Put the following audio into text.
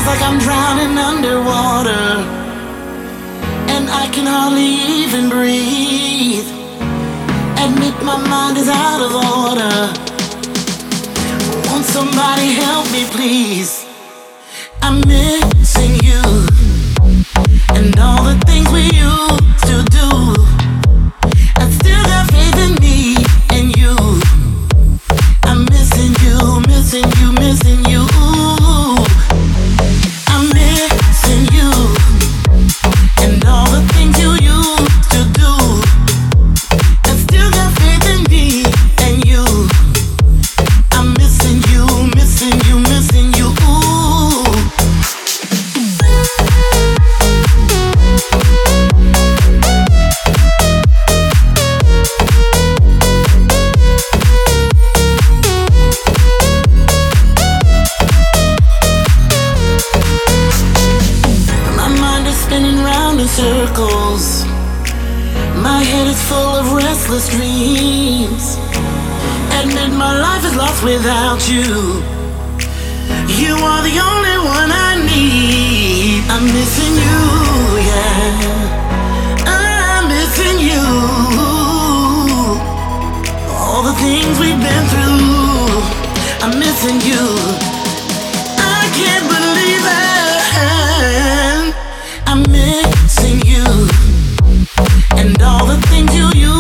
like I'm drowning underwater, and I can hardly even breathe. Admit my mind is out of order. Won't somebody help me, please? I'm missing you and all the things we used to do. I still got faith in me and you. I'm missing you, missing you, missing you. I'm missing you and all the things you used to do. I still got faith in me and you. I'm missing you, missing you, missing you. Circles. My head is full of restless dreams. Admit my life is lost without you. You are the only one I need. I'm missing you, yeah. I'm missing you. All the things we've been through. I'm missing you. I can't believe it. I'm missing you and all the things you